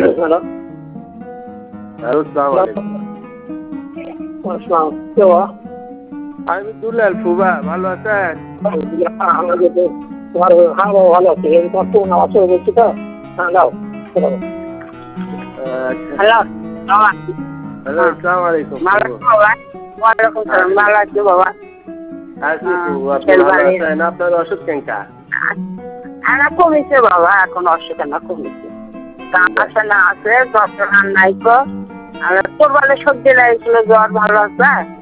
Hello, আসসালামু আলাইকুম। আসসালাম, কে বাবা? আমি দুলাল ফুবা, ভালো আছেন? তোমার হ্যাঁ বাবা ভালো আছে। তোমার ফোন আওয়াজ হয়ে বলছি তো। হ্যাঁ দাও। আচ্ছা। হ্যালো বাবা। হ্যালো, আসসালামু আলাইকুম। ভালো আছো বাবা? ওয়ালাইকুম সালাম। ভালো আছি বাবা। আছি ফুবু, আপনি খেল ভালো বাড়ি। আছেন? আপনার অসুখ কেনকা? আমার কমেছে বাবা, এখন অসুখ না কমেছে। কাম আছে না আছে, ডক্টর নাই তো। আর কোরবানি সবজি লাগছিল, জ্বর ভালো আছে।